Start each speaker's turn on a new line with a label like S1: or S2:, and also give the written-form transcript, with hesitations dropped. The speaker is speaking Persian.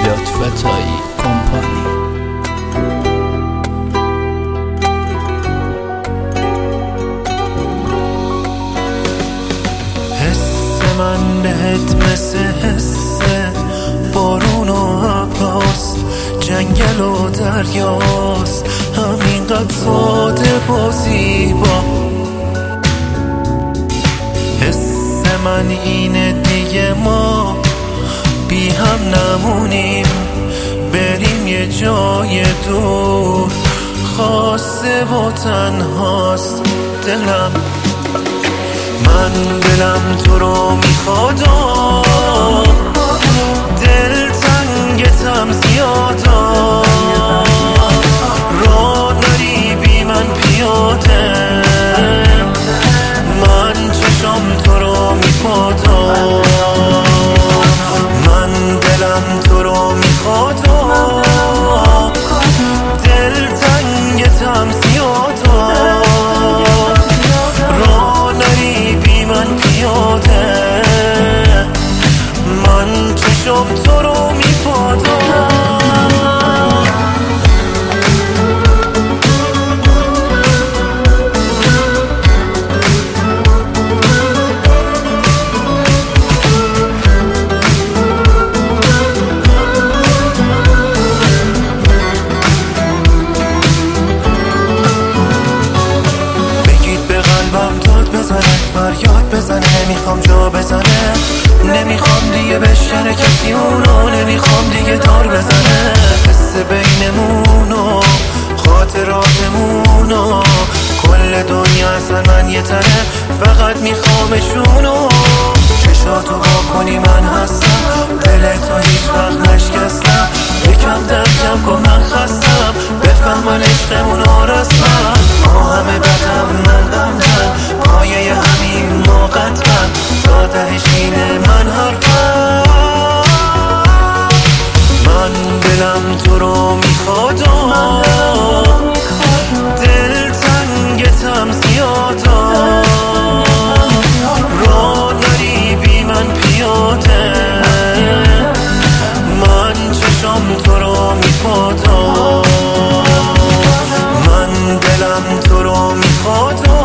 S1: فتایی کمپانی.
S2: حس من بهت مثل حس بارون و ابراست، جنگل و دریاست، همینقدر ساده و زیبا. حس من اینه دیگه ما بی هم نمونیم، بریم یه جای دور، خاصه و تنهاست دلم. من دلم تو رو میخواد، دل تنگتم زیادا، راه نری بی من پیاده، من چشم تو رو میپادا. من دلم تو رو میخواد، دل تنگتم زیادا، راه نری بی من پیاده، من چشم تو رو میپادا. فریاد بزنه، نمیخوام جا بزنه، نمیخوام دیگه بشکنه کسی اونو، نمیخوام دیگه دار بزنه. حس بینمونو، خاطراتمونو، کل دنیا اصلا من یه تنه، فقط میخوامشونو. چشاتو با کنی من هستم، دلتو هیچ وقت نشکستم، یکم درکم کن من خستم، بفهمن عشقمونو رسمم. ما همه بدم من غمتن، پایه همین ما قطعم، تا تهش اینه من حرفم. من دلم تو رو میخواد، دل تنگتم زیادا، راه نری بی من پیاده، من چشم تو رو میپادا. من دلم تو رو میخواد،